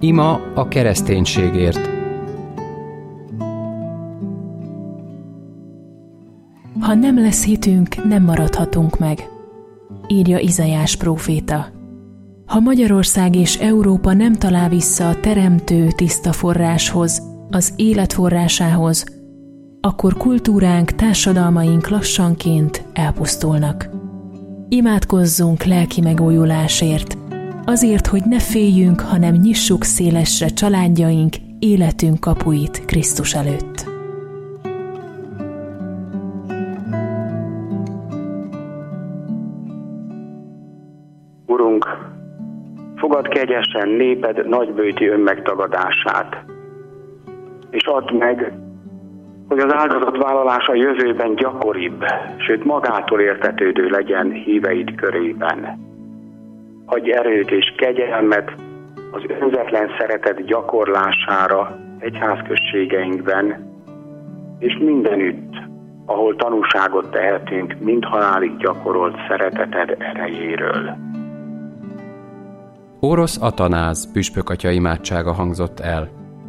Ima a kereszténységért. Ha nem lesz hitünk, nem maradhatunk meg, írja Izaiás próféta. Ha Magyarország és Európa nem talál vissza a teremtő tiszta forráshoz, az élet forrásához, akkor kultúránk, társadalmaink lassanként elpusztulnak. Imádkozzunk lelki megújulásért, azért, hogy ne féljünk, hanem nyissuk szélesre családjaink, életünk kapuit Krisztus előtt. Urunk, fogadd kegyesen néped nagybőti önmegtagadását, és add meg, hogy az áldozatvállalás a jövőben gyakoribb, sőt magától értetődő legyen híveid körében. Adj erőt és kegyelmet az önzetlen szeretet gyakorlására egyházközségeinkben, és mindenütt, ahol tanúságot tehetünk mind halálig gyakorolt szereteted erejéről. Orosz Atanáz püspökatya imádsága hangzott el.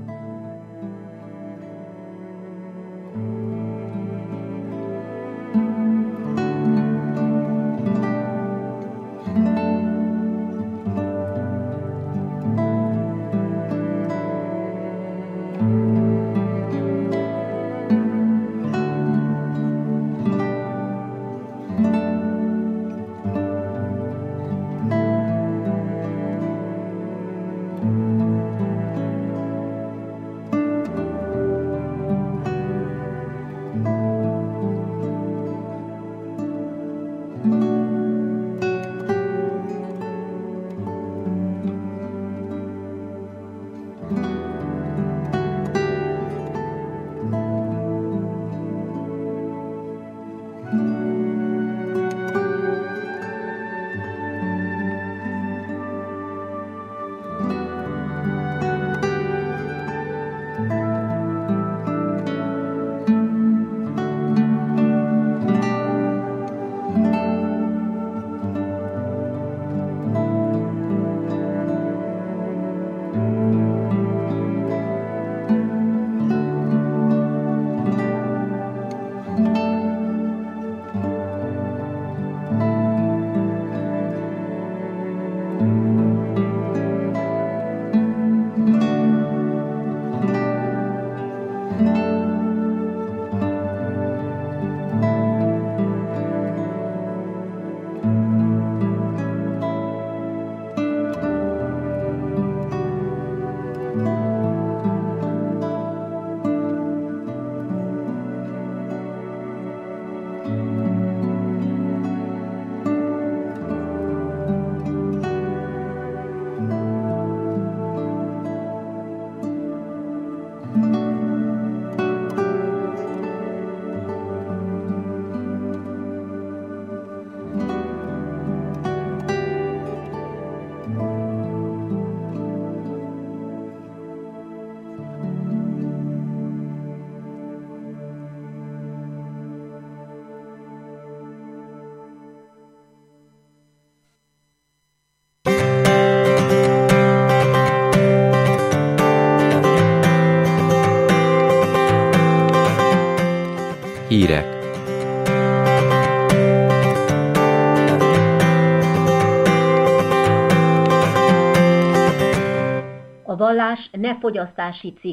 Hírek. A vallás ne fogyasztási cikk.